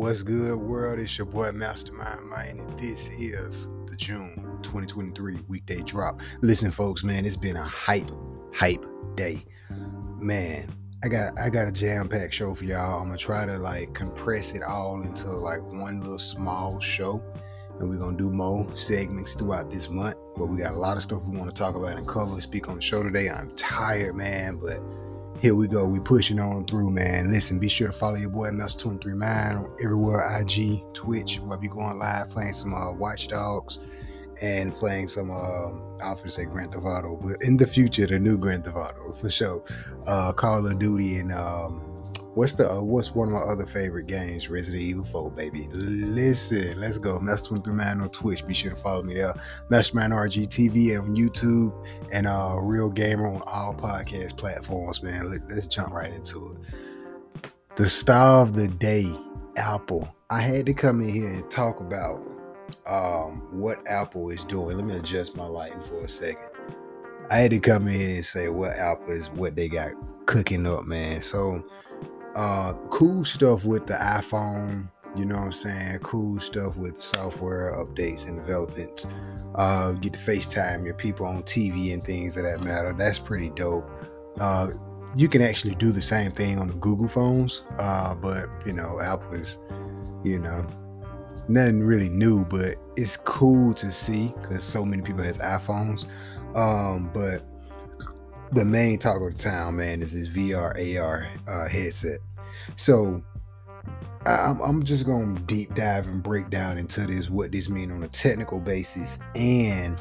What's good, world? It's your boy Mastermind Mind, and this is the June 2023 weekday drop. Listen, folks, man, it's been a hype day. Man, I got a jam-packed show for y'all. I'm gonna try to compress it all into one little small show, and we're gonna do more segments throughout this month. But we got a lot of stuff we want to talk about and cover and speak on the show today. I'm tired, man, but here we go. We pushing on through, man. Listen, be sure to follow your boy Master23Mind on everywhere, IG, Twitch. We'll be going live, playing some Watch Dogs and playing some, I often say Grand Theft Auto, but in the future, the new Grand Theft Auto for sure. Call of Duty and what's one of my other favorite games? Resident Evil 4, baby. Listen, let's go. Master23Mind on Twitch. Be sure to follow me there. Mastermind RGTV on YouTube and Real Gamer on all podcast platforms, man. Let's jump right into it. The star of the day, Apple. I had to come in here and talk about what Apple is doing. Let me adjust my lighting for a second. I had to come in here and say what Apple is, what they got cooking up, man. So cool stuff with the iPhone, you know what I'm saying? Cool stuff with software updates and developments. Get to FaceTime your people on TV and things of that matter. That's pretty dope. You can actually do the same thing on the Google phones, but Apple is, nothing really new, but it's cool to see because so many people have iPhones. But the main talk of the town, man, is this VR AR headset. So I'm just gonna deep dive and break down into this, what this means on a technical basis and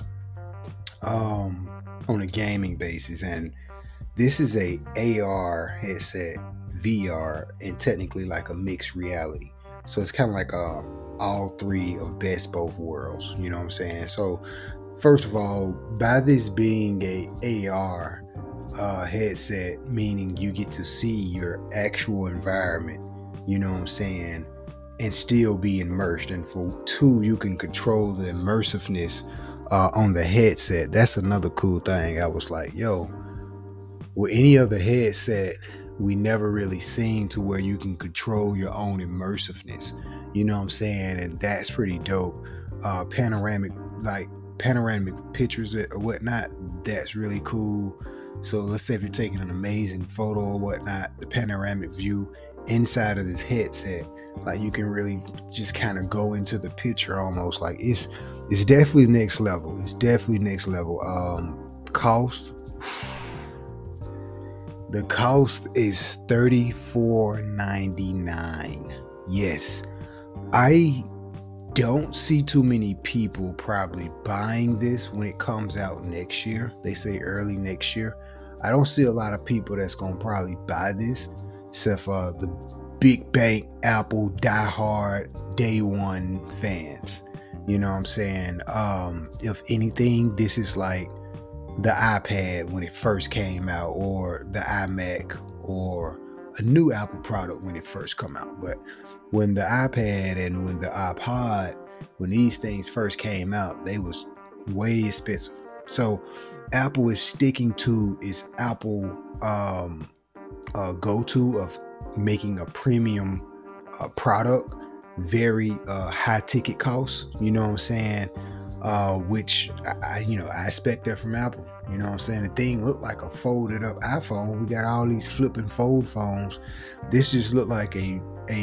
on a gaming basis. And this is a AR headset, VR, and technically like a mixed reality. So it's kind of like all three of best both worlds. You know what I'm saying? So first of all, by this being a AR headset, meaning you get to see your actual environment, you know what I'm saying, and still be immersed. And for two, you can control the immersiveness on the headset. That's another cool thing. I was like, yo, with any other headset, we never really seen to where you can control your own immersiveness, you know what I'm saying? And that's pretty dope. Panoramic pictures or whatnot, that's really cool. So let's say if you're taking an amazing photo or whatnot, the panoramic view inside of this headset, like you can really just kind of go into the picture almost. Like it's definitely next level. It's definitely next level. Cost. The cost is $34.99. Yes, I don't see too many people probably buying this when it comes out next year. They say early next year. I don't see a lot of people that's gonna probably buy this, except for the big bank Apple diehard day one fans. You know what I'm saying? If anything, this is like the iPad when it first came out, or the iMac, or a new Apple product when it first come out. But when the iPad and when the iPod, when these things first came out, they was way expensive. So Apple is sticking to its Apple go-to of making a premium product, very high ticket costs, you know what I'm saying? Which I expect that from Apple. You know what I'm saying? The thing looked like a folded up iPhone. We got all these flip and fold phones. This just looked like a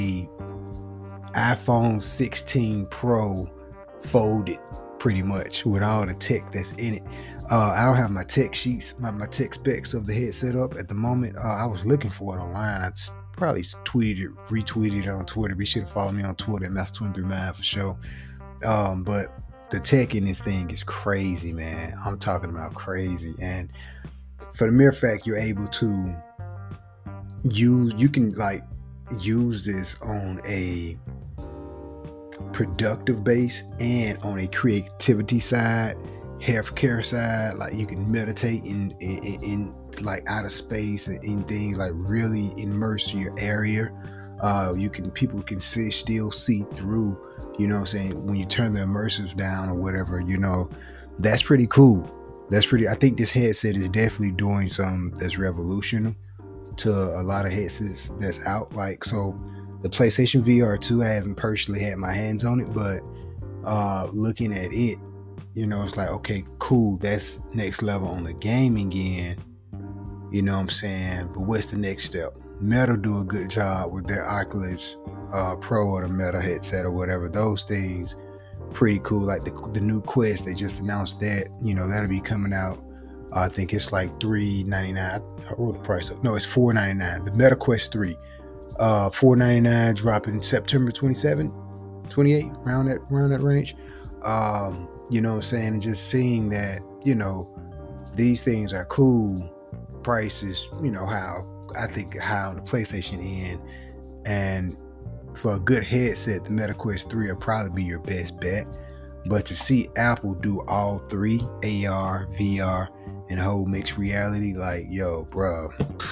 iPhone 16 Pro folded, pretty much, with all the tech that's in it. I don't have my tech sheets, my tech specs of the headset up at the moment. I was looking for it online. I probably retweeted it on Twitter. Be sure to follow me on Twitter at Master23Mind for sure. But the tech in this thing is crazy, man. I'm talking about crazy. And for the mere fact you're able to use this on a productive base and on a creativity side, healthcare side, like you can meditate in like outer space and in things, like really immerse your area. People can still see through, you know what I'm saying, when you turn the immersives down or whatever, that's pretty cool. I think this headset is definitely doing something that's revolutionary to a lot of headsets that's out. Like, so The PlayStation VR 2, I haven't personally had my hands on it, but looking at it, you know, it's like, okay, cool, that's next level on the gaming end. You know what I'm saying? But what's the next step? Meta do a good job with their Oculus Pro or the Meta headset or whatever. Those things pretty cool. Like the new Quest, they just announced that, you know, that'll be coming out. I think it's like $399. I wrote the price up. No, it's $499. The Meta Quest 3, $499, dropping September 27, 28, around that range. You know what I'm saying? And just seeing that, you know, these things are cool. Prices, you know, how I think high on the PlayStation end, and for a good headset, the Meta Quest 3 will probably be your best bet. But to see Apple do all three, AR, VR, and whole mixed reality, like, yo, bro,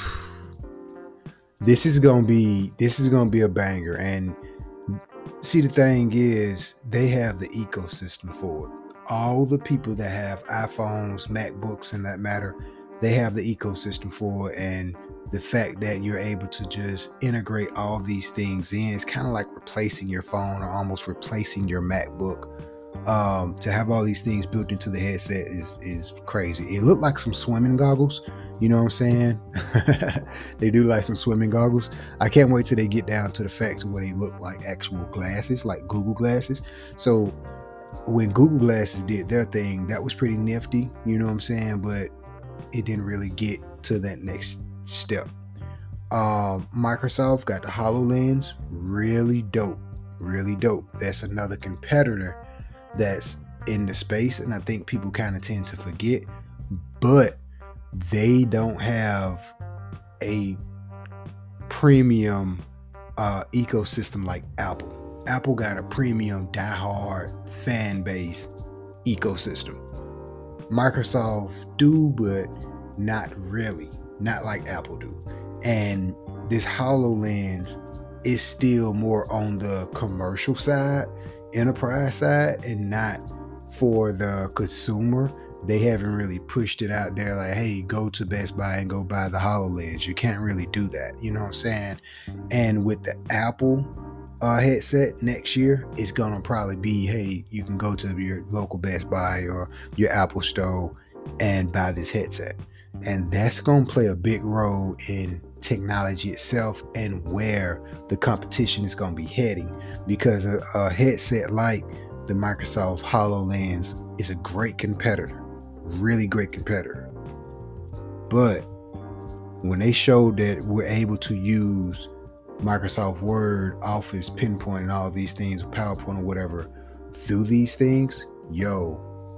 this is gonna be a banger. And see, the thing is, they have the ecosystem for it. All the people that have iPhones, MacBooks, and that matter, they have the ecosystem for it. And the fact that you're able to just integrate all these things in, it's kind of like replacing your phone or almost replacing your MacBook. To have all these things built into the headset is crazy. It looked like some swimming goggles, you know what I'm saying? They do like some swimming goggles. I can't wait till they get down to the facts of what they look like, actual glasses, like Google glasses. So when Google Glasses did their thing, that was pretty nifty, you know what I'm saying? But it didn't really get to that next step. Microsoft got the HoloLens, really dope. That's another competitor that's in the space, and I think people kind of tend to forget, but they don't have a premium ecosystem like Apple. Apple got a premium diehard fan base ecosystem. Microsoft do, but not really, not like Apple do. And this HoloLens is still more on the commercial side, enterprise side, and not for the consumer. They haven't really pushed it out there like, hey, go to Best Buy and go buy the HoloLens. You can't really do that, you know what I'm saying? And with the Apple headset next year, it's gonna probably be, hey, you can go to your local Best Buy or your Apple store and buy this headset. And that's gonna play a big role in technology itself and where the competition is going to be heading, because a headset like the Microsoft HoloLens is a great competitor, really great competitor. But when they showed that we're able to use Microsoft Word, Office, PowerPoint, and all these things, PowerPoint or whatever, through these things, yo,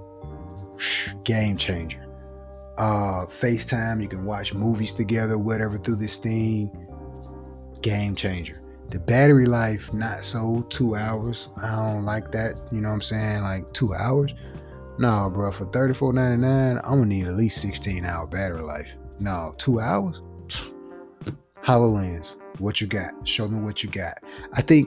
game changer. FaceTime, you can watch movies together, whatever, through this thing. Game changer. The battery life, not so 2 hours. I don't like that. You know what I'm saying? Like 2 hours. No, bro, for $34.99, I'm gonna need at least 16-hour battery life. No, 2 hours? HoloLens, what you got? Show me what you got. I think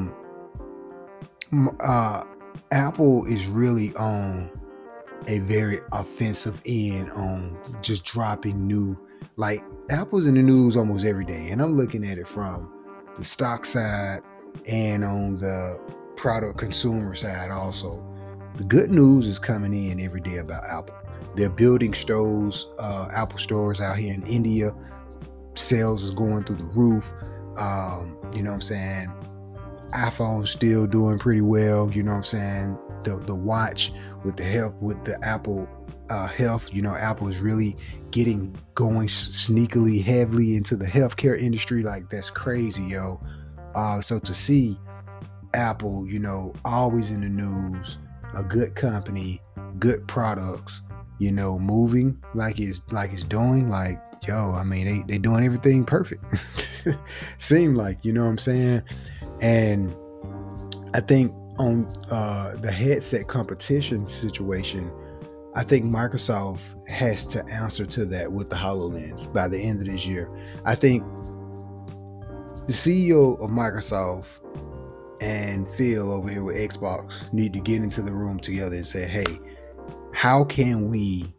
Apple is really on a very offensive end on just dropping new, like, Apple's in the news almost every day, and I'm looking at it from the stock side and on the product consumer side also. The good news is coming in every day about Apple. They're building stores, Apple stores out here in India. Sales is going through the roof. You know what I'm saying? iPhone's still doing pretty well. You know what I'm saying? The watch with the help with the Apple health, you know, Apple is really going sneakily heavily into the healthcare industry. Like, that's crazy, yo. So to see Apple, you know, always in the news, a good company, good products, you know, moving like it's doing, like, yo, I mean, they doing everything perfect. Seem like, you know what I'm saying? And I think on the headset competition situation, I think Microsoft has to answer to that with the HoloLens by the end of this year. I think the CEO of Microsoft and Phil over here with Xbox need to get into the room together and say, hey, how can we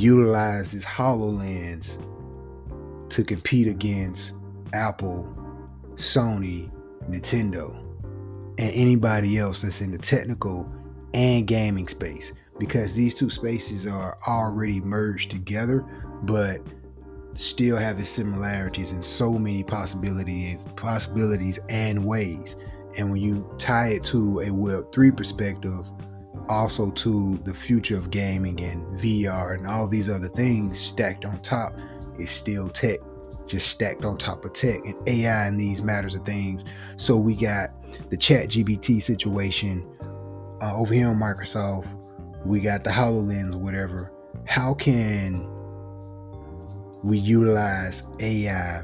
utilize this HoloLens to compete against Apple Sony, Nintendo, and anybody else that's in the technical and gaming space, because these two spaces are already merged together, but still have its similarities in so many possibilities and ways. And when you tie it to a Web3 perspective, also to the future of gaming and VR and all these other things stacked on top, is still tech, just stacked on top of tech and AI and these matters of things. So we got the ChatGPT situation over here on Microsoft. We got the HoloLens or whatever. How can we utilize AI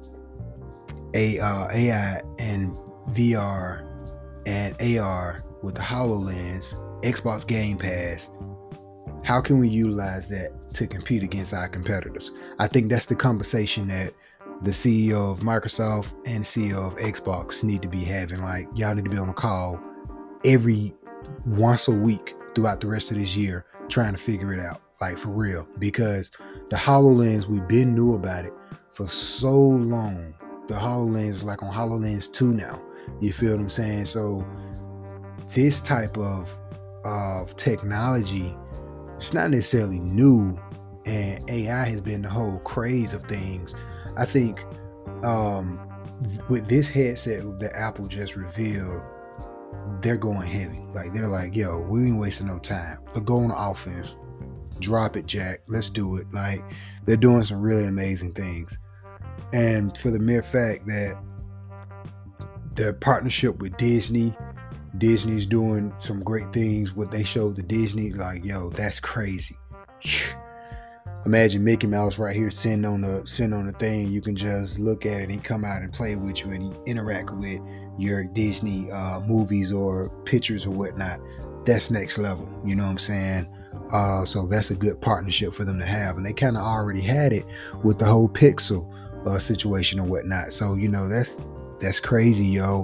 and VR and AR with the HoloLens, Xbox Game Pass? How can we utilize that to compete against our competitors? I think that's the conversation that the CEO of Microsoft and CEO of Xbox need to be having. Like, y'all need to be on a call every once a week throughout the rest of this year trying to figure it out, like for real, because the HoloLens, we've been knew about it for so long. The HoloLens is like on HoloLens 2 now. You feel what I'm saying? So this type of technology, it's not necessarily new, and AI has been the whole craze of things. I think with this headset that Apple just revealed, they're going heavy. Like, they're like, yo, we ain't wasting no time. Let's go on offense. Drop it, Jack. Let's do it. Like, they're doing some really amazing things. And for the mere fact that their partnership with Disney's doing some great things. What they showed the Disney, like, yo, that's crazy. Imagine Mickey Mouse right here sitting on the thing. You can just look at it and he come out and play with you and he interact with your Disney movies or pictures or whatnot. That's next level. You know what I'm saying? So that's a good partnership for them to have. And they kind of already had it with the whole Pixel situation or whatnot. So, you know, that's crazy, yo.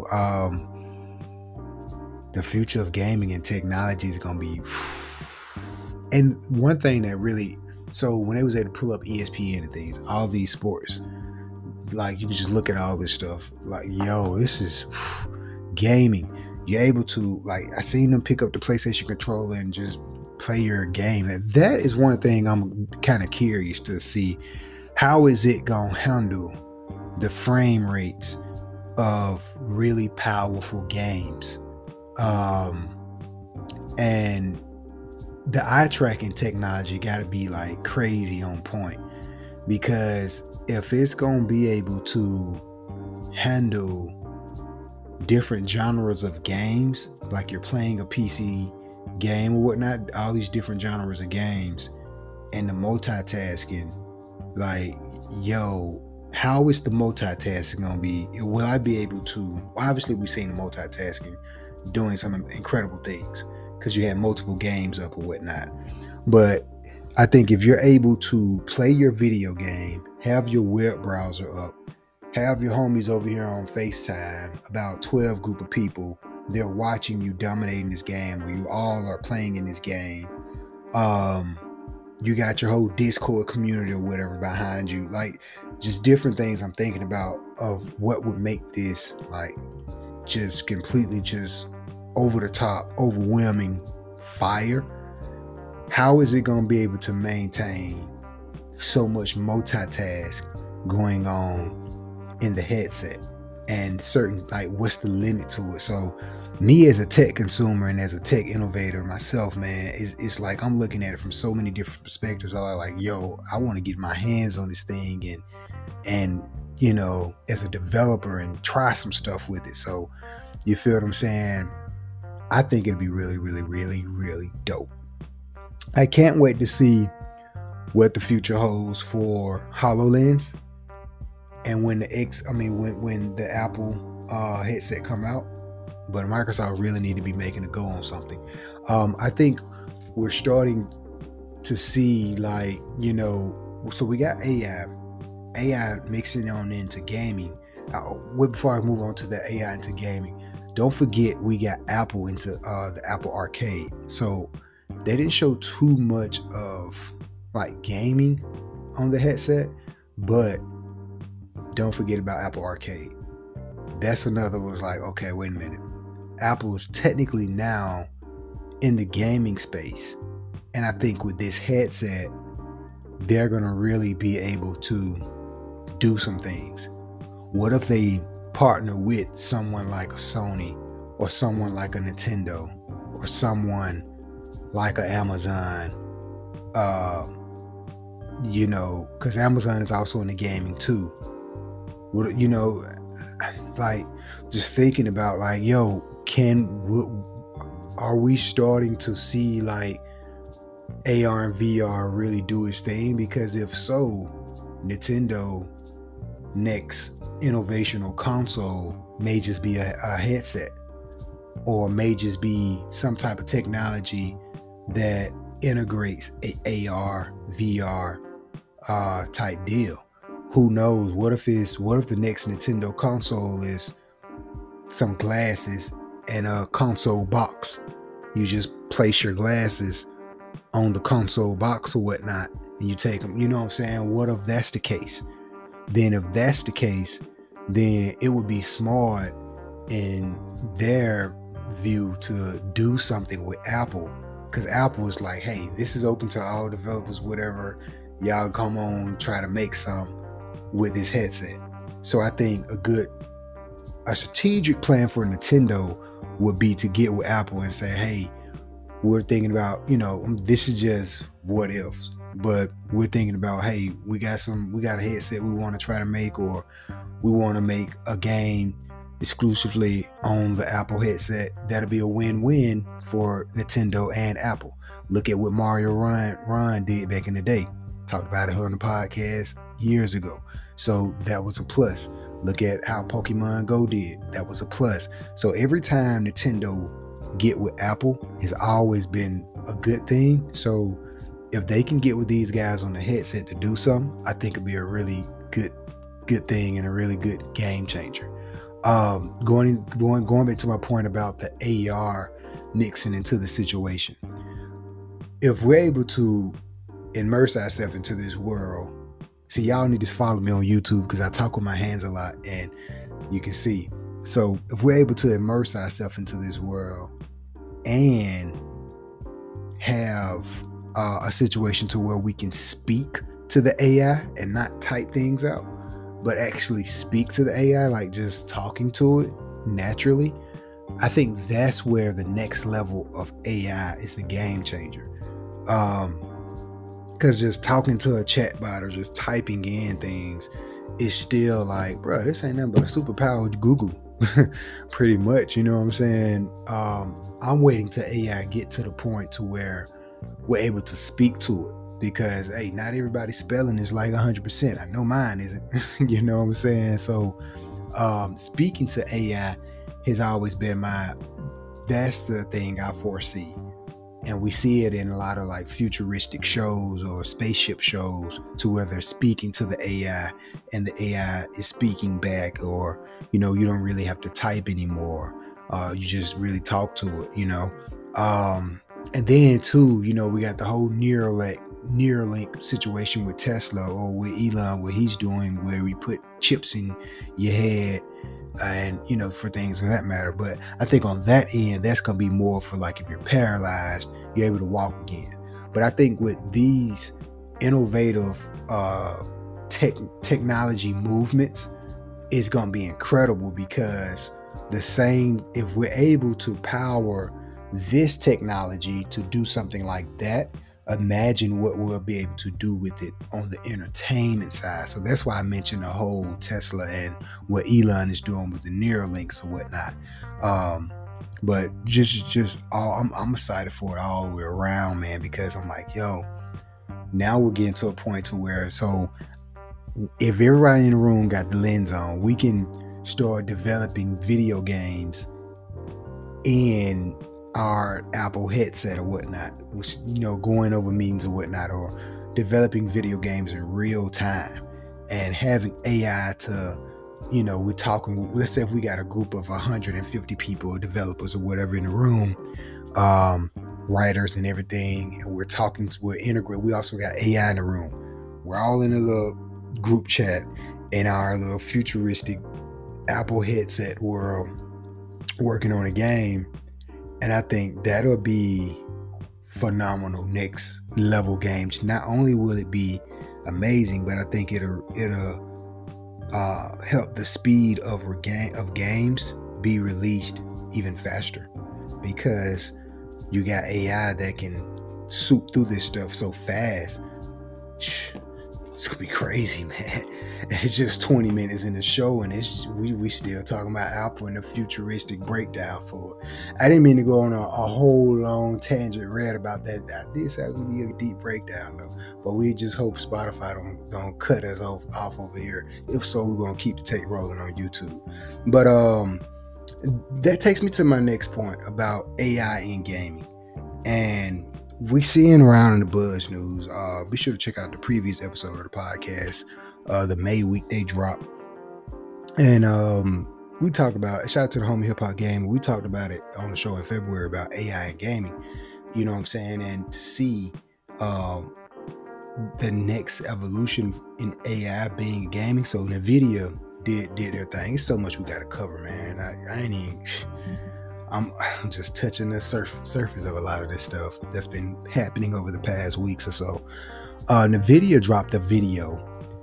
The future of gaming and technology is going to be... And one thing that really... So when they was able to pull up ESPN and things, all these sports, like, you can just look at all this stuff. Like, yo, this is gaming. You're able to, like, I seen them pick up the PlayStation controller and just play your game. That is one thing I'm kind of curious to see. How is it going to handle the frame rates of really powerful games? And the eye tracking technology got to be like crazy on point, because if it's going to be able to handle different genres of games, like you're playing a PC game or whatnot, all these different genres of games, and the multitasking, like, yo, how is the multitasking going to be? Will I be able to... Obviously, we've seen the multitasking doing some incredible things because you had multiple games up or whatnot. But I think if you're able to play your video game, have your web browser up, have your homies over here on FaceTime, about 12 group of people, they're watching you dominating this game, or you all are playing in this game. You got your whole Discord community or whatever behind you. Like, just different things I'm thinking about of what would make this like just completely just over the top, overwhelming fire. How is it going to be able to maintain so much multitask going on in the headset, and certain, like, what's the limit to it? So me as a tech consumer and as a tech innovator myself, man, it's like I'm looking at it from so many different perspectives. I'm like, yo, I want to get my hands on this thing and you know, as a developer, and try some stuff with it. So you feel what I'm saying? I think it'd be really, really, really, really dope. I can't wait to see what the future holds for HoloLens, and when the Apple headset come out. But Microsoft really need to be making a go on something. I think we're starting to see, like, you know, so we got AI mixing on into gaming. Before I move on to the AI into gaming, don't forget we got Apple into the Apple Arcade. So they didn't show too much of like gaming on the headset, but don't forget about Apple Arcade. that's another was like, okay, wait a minute. Apple is technically now in the gaming space. And I think with this headset, they're going to really be able to do some things. What if they partner with someone like a Sony or someone like a Nintendo or someone like an Amazon? Because Amazon is also in the gaming too. Like just thinking about like, are we starting to see like AR and VR really do its thing? Because if so, Nintendo next innovational console may just be a headset, or may just be some type of technology that integrates a AR VR type deal. Who knows? What if the next Nintendo console is some glasses and a console box? You just place your glasses on the console box or whatnot, and you take them. You know what I'm saying? What if that's the case? Then if that's the case, then it would be smart in their view to do something with Apple, because Apple is like, hey, this is open to all developers, whatever, y'all come on, try to make some with this headset. So I think a strategic plan for Nintendo would be to get with Apple and say, hey, we're thinking about, this is just what ifs, but we're thinking about, hey, we got a headset we want to try to make, or we want to make a game exclusively on the Apple headset. That'll be a win-win for Nintendo and Apple. Look at what Mario Run did back in the day. Talked about it on the podcast years ago. So that was a plus. Look at how Pokemon Go did. That was a plus. So every time Nintendo get with Apple has always been a good thing. So if they can get with these guys on the headset to do something, I think it'd be a really good thing and a really good game changer. Going back to my point about the AR mixing into the situation. If we're able to immerse ourselves into this world, see, y'all need to follow me on YouTube because I talk with my hands a lot and you can see. So if we're able to immerse ourselves into this world and have a situation to where we can speak to the AI and not type things out, but actually speak to the AI, like just talking to it naturally, I think that's where the next level of AI is the game changer. Because just talking to a chatbot or just typing in things is still like, bro, this ain't nothing but a superpower with Google. Pretty much, you know what I'm saying? I'm waiting to AI get to the point to where we're able to speak to it. Because, hey, not everybody's spelling is like 100%. I know mine isn't. You know what I'm saying? So speaking to AI has always been that's the thing I foresee. And we see it in a lot of like futuristic shows or spaceship shows, to where they're speaking to the AI and the AI is speaking back, or, you don't really have to type anymore. You just really talk to it, And then too, we got the whole Neuralink situation with Tesla, or with Elon, what he's doing, where we put chips in your head and, for things of that matter. But I think on that end, that's going to be more for like if you're paralyzed, you're able to walk again. But I think with these innovative technology movements, it's going to be incredible, because if we're able to power this technology to do something like that, imagine what we'll be able to do with it on the entertainment side. So that's why I mentioned the whole Tesla and what Elon is doing with the Neuralinks or whatnot. But I'm excited for it all the way around, man, because I'm like, now we're getting to a point to where, so if everybody in the room got the lens on, we can start developing video games in our Apple headset or whatnot, which, going over meetings or whatnot, or developing video games in real time and having AI to, we're talking, let's say if we got a group of 150 people or developers or whatever in the room, writers and everything, and we're integrated. We also got AI in the room. We're all in a little group chat in our little futuristic Apple headset world working on a game, and I think that'll be phenomenal next level games. Not only will it be amazing, but I think it'll help the speed of games be released even faster, because you got AI that can soup through this stuff so fast. It's gonna be crazy, man. And it's just 20 minutes in the show, and we still talking about Apple and the futuristic breakdown for it. I didn't mean to go on a whole long tangent rant about that. This has to be a deep breakdown though, but we just hope Spotify don't cut us off over here. If so, we're gonna keep the tape rolling on YouTube. But that takes me to my next point about AI in gaming, and we seeing around in the buzz news. Be sure to check out the previous episode of the podcast, the May weekday drop, and we talked about. Shout out to the homie Hip Hop Game. We talked about it on the show in February about AI and gaming. You know what I'm saying? And to see the next evolution in AI being gaming. So NVIDIA did their thing. It's so much we got to cover, man. I ain't even. I'm just touching the surface of a lot of this stuff that's been happening over the past weeks or so. NVIDIA dropped a video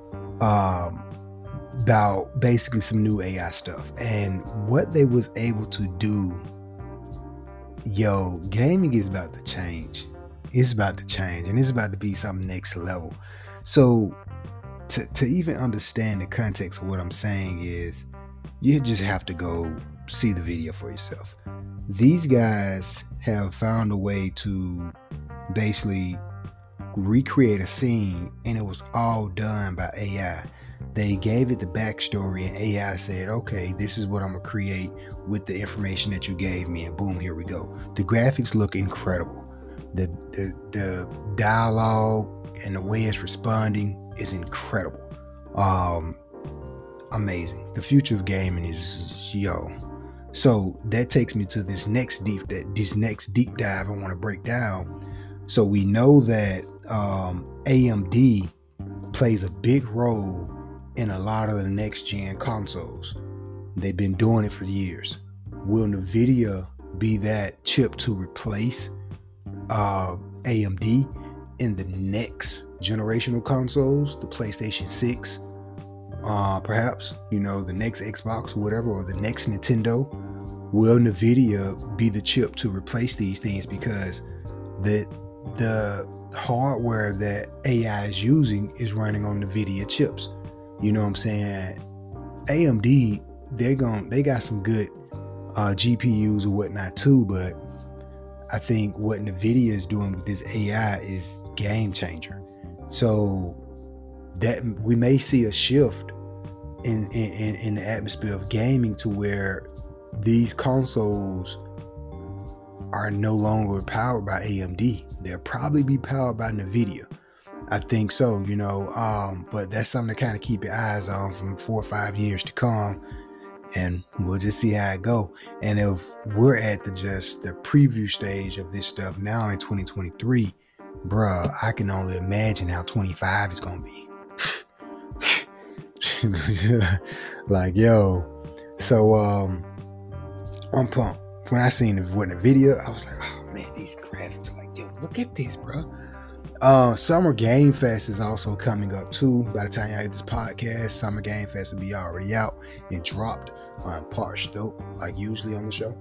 about basically some new AI stuff and what they was able to do. Yo, gaming is about to change. It's about to change, and it's about to be something next level. So to even understand the context of what I'm saying is, you just have to go see the video for yourself. These guys have found a way to basically recreate a scene, and it was all done by AI. They gave it the backstory, and AI said, okay, this is what I'm gonna create with the information that you gave me, and boom, here we go. The graphics look incredible. The dialogue and the way it's responding is incredible. Amazing. The future of gaming is So that takes me to this next deep dive I want to break down. So we know that AMD plays a big role in a lot of the next gen consoles. They've been doing it for years. Will NVIDIA be that chip to replace AMD in the next generational consoles, the PlayStation 6, perhaps, the next Xbox or whatever, or the next Nintendo? Will NVIDIA be the chip to replace these things? Because the hardware that AI is using is running on NVIDIA chips. You know what I'm saying? AMD, they got some good GPUs or whatnot too, but I think what NVIDIA is doing with this AI is game changer. So that we may see a shift in the atmosphere of gaming to where these consoles are no longer powered by AMD. They'll probably be powered by NVIDIA. I think so, but that's something to kind of keep your eyes on from 4 or 5 years to come, and we'll just see how it go. And if we're at the preview stage of this stuff now in 2023, bruh, I can only imagine how 25 is gonna be. Like, yo. So I'm pumped. When I seen the video, I was like, oh man, these graphics, like, yo, look at this, bro. Summer Game Fest is also coming up too. By the time you hear this podcast, Summer Game Fest will be already out and dropped. I'm parched though, like usually on the show.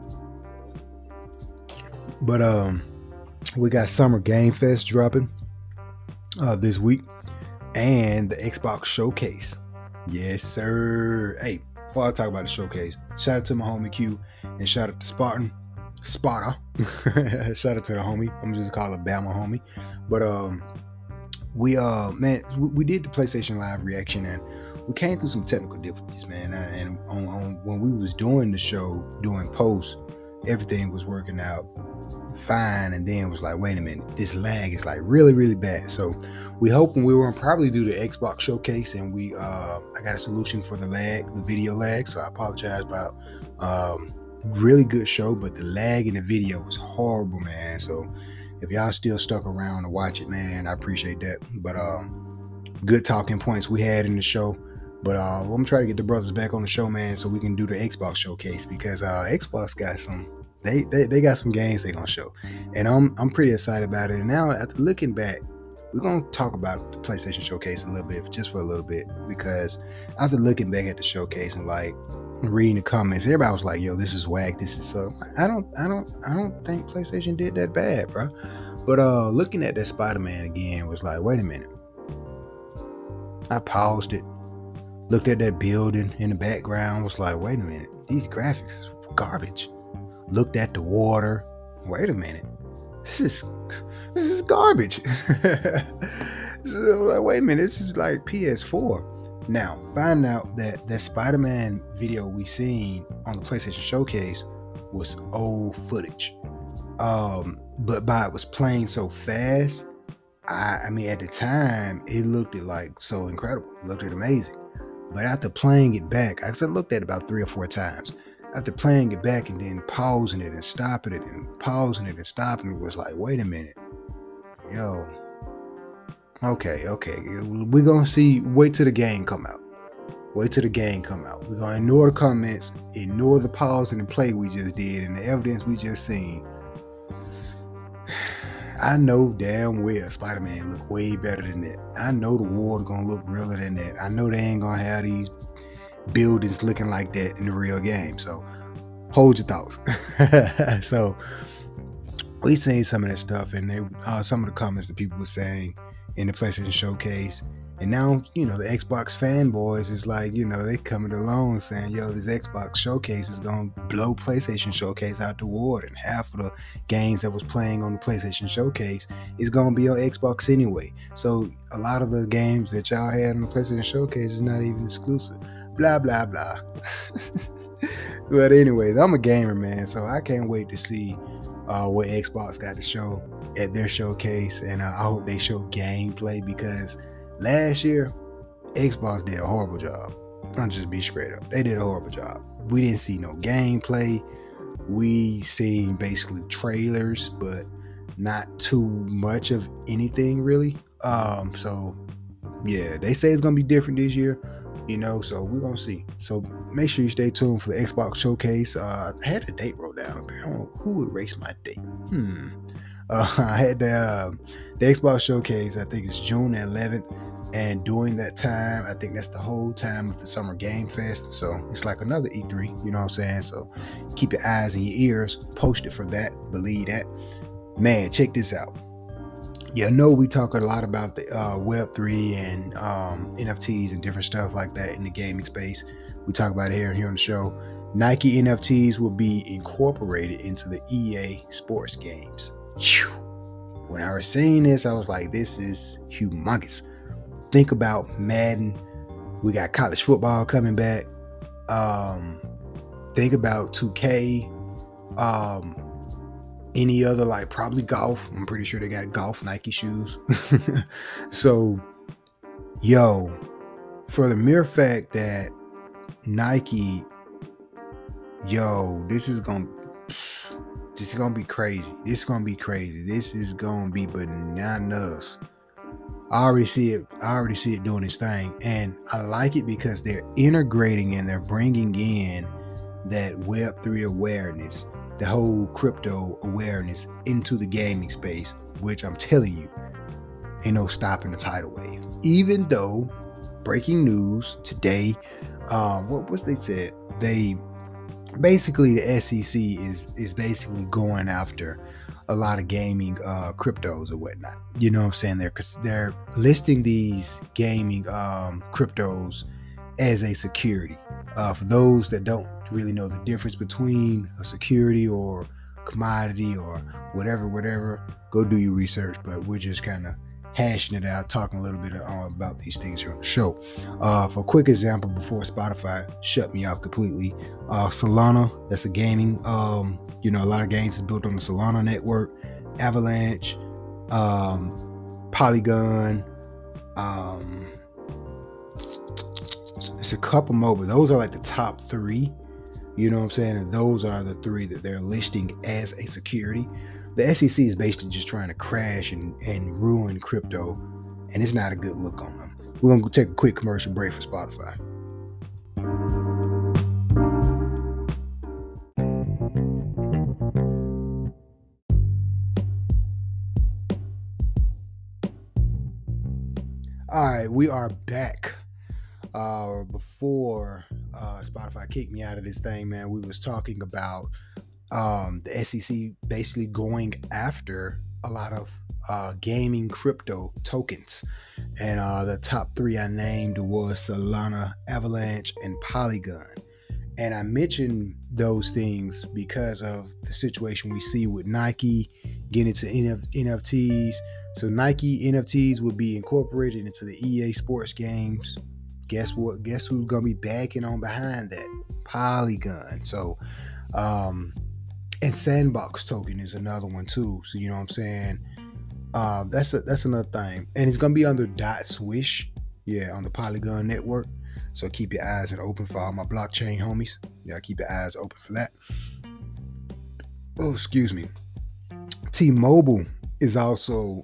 But we got Summer Game Fest dropping this week, and the Xbox Showcase. Yes, sir. Hey, before I talk about the showcase, shout out to my homie Q, and shout out to Sparta. Shout out to the homie. I'm just call it Bama homie. But we did the PlayStation Live reaction, and we came through some technical difficulties, man. And when we was doing the show, doing post, everything was working out fine, and then it was like, wait a minute, this lag is like really, really bad. So we hoping we were gonna probably do the Xbox Showcase, and I got a solution for the video lag. So I apologize about really good show, but the lag in the video was horrible, man. So if y'all still stuck around to watch it, man, I appreciate that. But good talking points we had in the show. But I'm gonna try to get the brothers back on the show, man, so we can do the Xbox showcase, because Xbox got some. They got some games they gonna show, and I'm pretty excited about it. And now, after looking back, we're gonna talk about the PlayStation Showcase a little bit, just for a little bit, because after looking back at the showcase and like reading the comments, everybody was like, "Yo, this is whack. This is so." I don't think PlayStation did that bad, bro. But looking at that Spider-Man again was like, wait a minute. I paused it, looked at that building in the background, was like, wait a minute, these graphics are garbage. Looked at the water, wait a minute, this is garbage. So, like, wait a minute, this is like PS4. Now, find out that Spider-Man video we seen on the PlayStation Showcase was old footage. But it was playing so fast, I mean, at the time, it looked like so incredible. It looked amazing. But after playing it back, I looked at it about 3 or 4 times. After playing it back and then pausing it and stopping it and pausing it and stopping it, was like, wait a minute. Yo. Okay. We're going to see. Wait till the game come out. We're going to ignore the comments, ignore the pause and the play we just did and the evidence we just seen. I know damn well Spider-Man look way better than that. I know the world gonna look realer than that. I know they ain't gonna have these buildings looking like that in the real game. So hold your thoughts. So we seen some of that stuff, and some of the comments that people were saying in the PlayStation Showcase. And now, the Xbox fanboys is like, they coming along saying, yo, this Xbox Showcase is going to blow PlayStation Showcase out the water. And half of the games that was playing on the PlayStation Showcase is going to be on Xbox anyway. So a lot of the games that y'all had on the PlayStation Showcase is not even exclusive. Blah, blah, blah. But anyways, I'm a gamer, man. So I can't wait to see what Xbox got to show at their showcase. And I hope they show gameplay, because last year, Xbox did a horrible job. I'll just be straight up. They did a horrible job. We didn't see no gameplay. We seen basically trailers, but not too much of anything really. So yeah, they say it's gonna be different this year, so we're gonna see. So make sure you stay tuned for the Xbox Showcase. I had the date wrote down up here. I don't know who erased my date. I had the Xbox Showcase, I think it's June 11th, and during that time, I think that's the whole time of the Summer Game Fest, so it's like another E3, you know what I'm saying? So keep your eyes and your ears posted for that, believe that. Man, check this out. We talk a lot about the Web3 and NFTs and different stuff like that in the gaming space. We talk about it here on the show. Nike NFTs will be incorporated into the EA Sports games. When I was seeing this, I was like, this is humongous. Think about Madden. We got college football coming back. Think about 2K. Any other, like probably golf. I'm pretty sure they got golf Nike shoes. So, for the mere fact that Nike, this is gonna be crazy. This is gonna be bananas. I already see it doing its thing, and I like it because they're integrating and they're bringing in that Web3 awareness, the whole crypto awareness into the gaming space, which I'm telling you, ain't no stopping the tidal wave. Even though, breaking news today, what they said, they basically, the SEC is basically going after a lot of gaming cryptos or whatnot. You know what I'm saying? They're listing these gaming cryptos as a security. For those that don't really know the difference between a security or commodity or whatever, go do your research. But we're just kind of hashing it out, talking a little bit about these things here on the show. For a quick example, before Spotify shut me off completely, Solana, that's a gaming, a lot of games is built on the Solana network, Avalanche, Polygon, it's a couple more, but those are like the top 3, you know what I'm saying? And those are the 3 that they're listing as a security. The SEC is basically just trying to crash and ruin crypto, and it's not a good look on them. We're gonna go take a quick commercial break for Spotify. All right, we are back. Before Spotify kicked me out of this thing, man, we was talking about the SEC basically going after a lot of gaming crypto tokens, and the top three I named was Solana, Avalanche, and Polygon. And I mentioned those things because of the situation we see with Nike getting into NFTs. So Nike NFTs will be incorporated into the EA Sports games. Guess what? Guess who's gonna be backing on behind that? Polygon. So, and Sandbox token is another one too. So you know what I'm saying? That's another thing, and it's gonna be under .swish, on the Polygon network. So keep your eyes open for all my blockchain homies. Yeah, keep your eyes open for that. Oh, excuse me. T-Mobile is also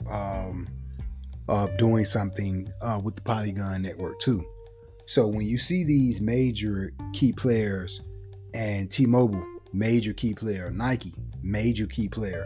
doing something with the Polygon network too. So when you see these major key players, and T-Mobile, major key player, Nike, major key player,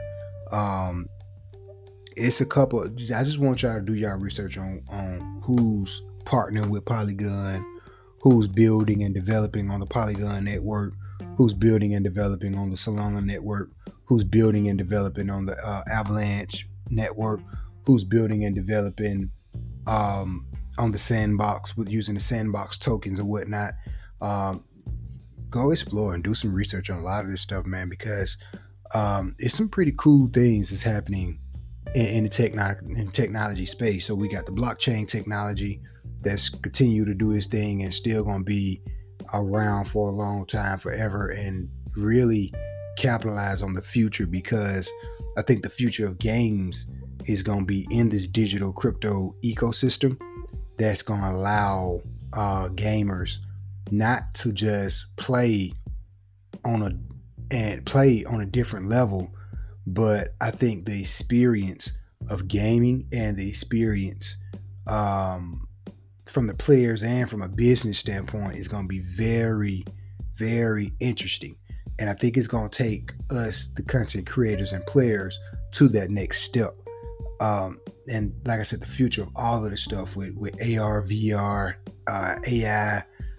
it's a couple. I just want y'all to do y'all research on who's partnering with Polygon, who's building and developing on the Polygon network, who's building and developing on the Solana network, who's building and developing on the Avalanche network, who's building and developing on the Sandbox with using the Sandbox tokens or whatnot. Go explore and do some research on a lot of this stuff, man, because it's some pretty cool things that's happening in the technology space. So we got the blockchain technology that's continue to do its thing and still going to be around for a long time, forever, and really capitalize on the future, because I think the future of games is going to be in this digital crypto ecosystem that's going to allow gamers not to just play on a different level, but I think the experience of gaming and the experience from the players and from a business standpoint is going to be very, very interesting. And I think it's going to take us, the content creators and players, to that next step. And like I said, the future of all of this stuff with AR, VR, AI,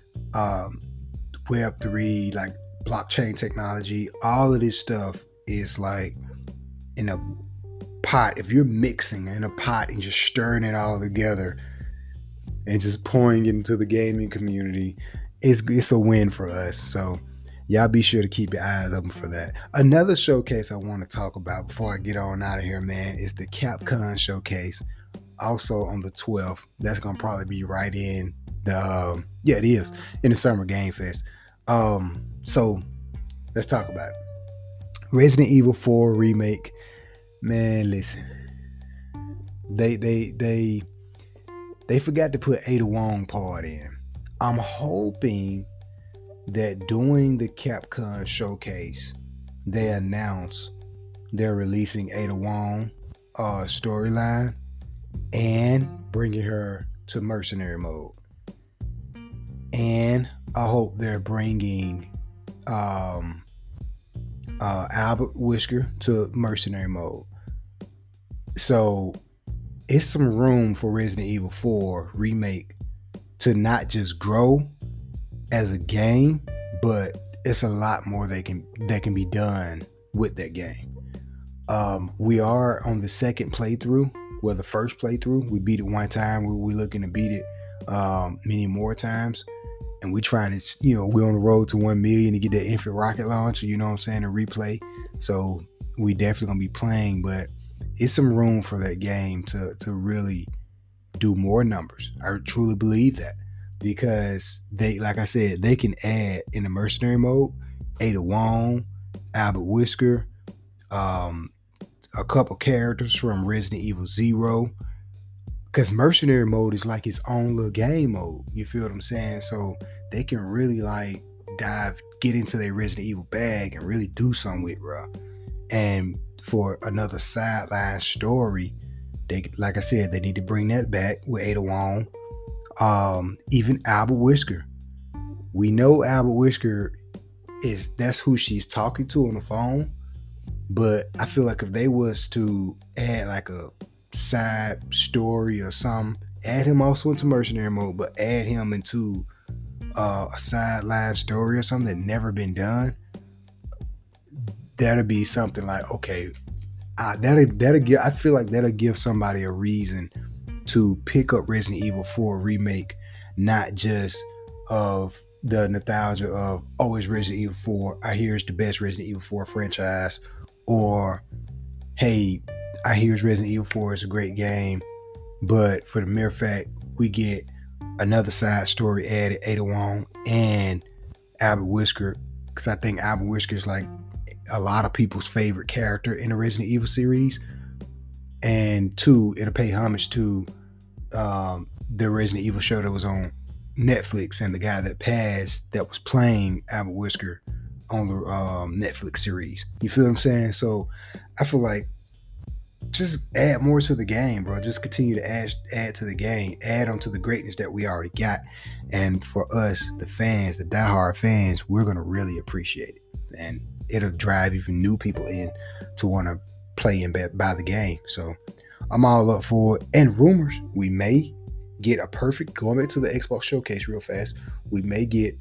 Web3, like blockchain technology, all of this stuff is like in a pot. If you're mixing in a pot and just stirring it all together and just pouring it into the gaming community, it's a win for us. So y'all be sure to keep your eyes open for that. Another showcase I want to talk about before I get on out of here, man, is the Capcom showcase. Also on the 12th. That's going to probably be right in the, it is, in the Summer Game Fest. So let's talk about it. Resident Evil 4 remake. Man, listen. They forgot to put Ada Wong part in. I'm hoping that during the Capcom showcase, they announce they're releasing Ada Wong storyline and bringing her to mercenary mode. And I hope they're bringing Albert Wesker to mercenary mode. So it's some room for Resident Evil 4 remake to not just grow as a game, but it's a lot more that can be done with that game. We are on the second playthrough. Well, the first playthrough, we beat it one time. We're looking to beat it many more times. And we trying to, we're on the road to 1 million to get that infant rocket launcher, you know what I'm saying, to replay. So we definitely gonna be playing, but it's some room for that game to really do more numbers. I truly believe that, because they, like I said, they can add in the mercenary mode Ada Wong, Albert Wesker, a couple characters from Resident Evil 0, because mercenary mode is like its own little game mode. You feel what I'm saying? So they can really like get into their Resident Evil bag and really do something with, bro. And for another sideline story, they, like I said, they need to bring that back with Ada Wong. Even Albert Whisker. We know Albert Whisker that's who she's talking to on the phone. But I feel like if they was to add like a side story or something, add him also into mercenary mode, but add him into a sideline story or something that never been done, that'll be something like, okay, that'll give. I feel like that'll give somebody a reason to pick up Resident Evil 4 remake, not just of the nostalgia of, oh, it's Resident Evil 4. I hear it's the best Resident Evil 4 franchise, or hey, I hear it's Resident Evil 4. It's a great game, but for the mere fact we get another side story added, Ada Wong and Albert Whisker, because I think Albert Whisker is like a lot of people's favorite character in the Resident Evil series. And two, it'll pay homage to the Resident Evil show that was on Netflix, and the guy that passed that was playing Albert Whisker on the Netflix series. You feel what I'm saying? So I feel like just add more to the game, bro. Just continue to add to the game, add on to the greatness that we already got. And for us, the fans, the diehard fans, we're going to really appreciate it. And it'll drive even new people in to want to play and buy the game. So I'm all up for it. And rumors, we may get a perfect, going back to the Xbox showcase real fast, we may get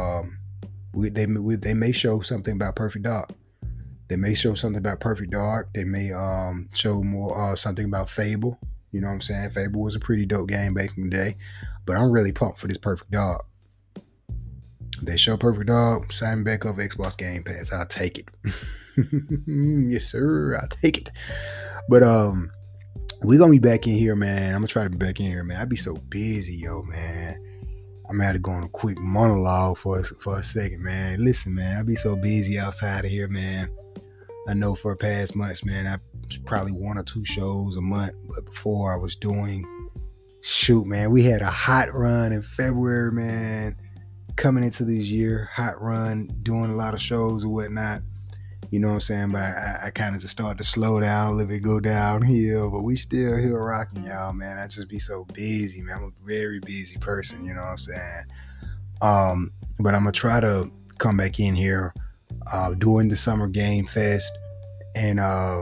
they may show something about Perfect Dark. They may show something about Perfect Dark. They may show more something about Fable. You know what I'm saying? Fable was a pretty dope game back in the day, but I'm really pumped for this Perfect Dark. They show Perfect Dark, sign back up Xbox Game Pass. I'll take it. Yes, sir. I'll take it. But we're gonna be back in here, man. I'm gonna try to be back in here, man. I be so busy, yo, man. I'm gonna have to go on a quick monologue for a second, man. Listen, man, I be so busy outside of here, man. I know for past months, man, I probably 1 or 2 shows a month. But before I was doing, man, we had a hot run in February, man. Coming into this year, hot run, doing a lot of shows and whatnot. You know what I'm saying? But I kind of just started to slow down, a little bit, go downhill. But we still here rocking, y'all, man. I just be so busy, man. I'm a very busy person, you know what I'm saying? But I'm going to try to come back in here during the Summer Game Fest, and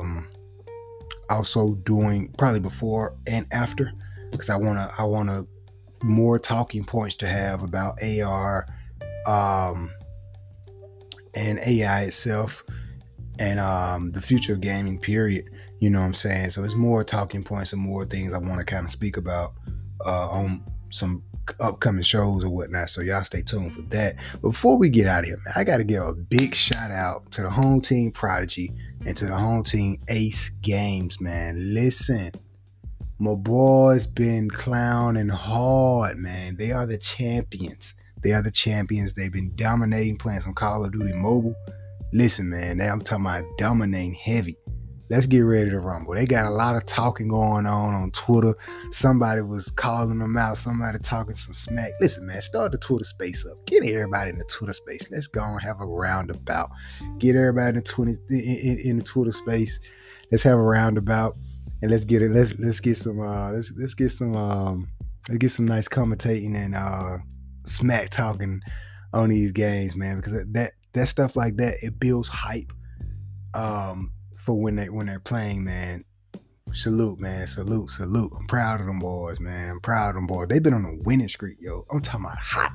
also doing probably before and after, because I want more talking points to have about AR and AI itself, and the future of gaming, period. You know what I'm saying? So it's more talking points and more things I want to kind of speak about on some upcoming shows or whatnot. So y'all stay tuned for that. But before we get out of here, man, I got to give a big shout out to the home team Prodigy and to the home team Ace Games, man. Listen, my boys been clowning hard, man. They are the champions. They've been dominating, playing some Call of Duty Mobile. Listen, man, I'm talking about dominating heavy. Let's get ready to rumble. They got a lot of talking going on Twitter. Somebody was calling them out. Somebody talking some smack. Listen, man, start the Twitter space up. Get everybody in the Twitter space. Let's go and have a roundabout. Get everybody in the Twitter space. Let's have a roundabout, and let's get it. Let's get some nice commentating and smack talking on these games, man. Because that stuff like that, it builds hype. For when they're playing, man. Salute, man. Salute. I'm proud of them boys, man. They've been on a winning streak, yo. I'm talking about hot.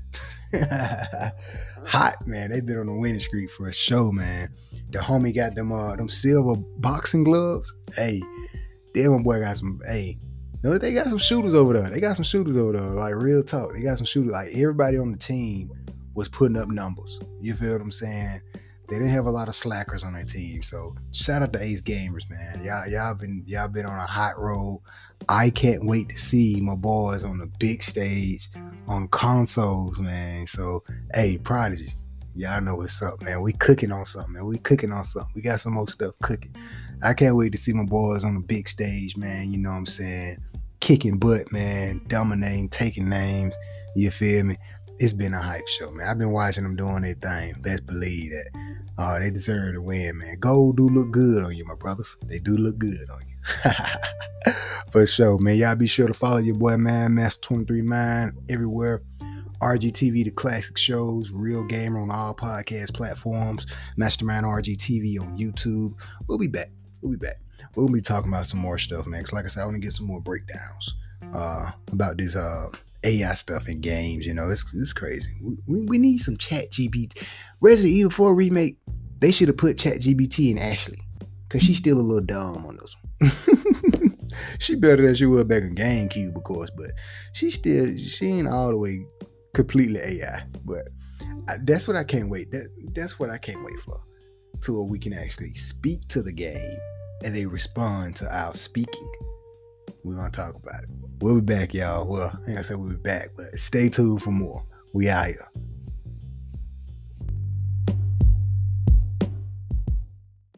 Hot, man. They've been on a winning streak for a show, man. The homie got them silver boxing gloves. Hey, damn, my boy got some. Hey, no, they got some shooters over there. Like, real talk. They got some shooters. Like, everybody on the team was putting up numbers. You feel what I'm saying? They didn't have a lot of slackers on their team. So shout out to Ace Gamers, man. Y'all been on a hot road. I can't wait to see my boys on the big stage on consoles, man. So, hey, Prodigy, y'all know what's up, man. We cooking on something, man. We got some more stuff cooking. I can't wait to see my boys on the big stage, man. You know what I'm saying? Kicking butt, man. Dominating, taking names. You feel me? it's been a hype show, man. I've been watching them doing their thing. Best believe that. They deserve to win, man. Gold do look good on you, my brothers. They do look good on you. For sure, man. Y'all be sure to follow your boy, man. Master 23 Mind everywhere. RGTV, the classic shows. Real Gamer on all podcast platforms. Mastermind RGTV on YouTube. We'll be back. We'll be talking about some more stuff, man. Cause like I said, I want to get some more breakdowns about this AI stuff in games. You know, it's crazy. We need some ChatGPT. Resident Evil 4 remake, they should have put ChatGPT in Ashley, cause she's still a little dumb on this one. She better than she was back in GameCube, of course, but she ain't all the way completely AI. But that's what I can't wait. That's what I can't wait for. To where we can actually speak to the game and they respond to our speaking. We're gonna talk about it. We'll be back, y'all. Well, like I said, we'll be back, but stay tuned for more. We out here.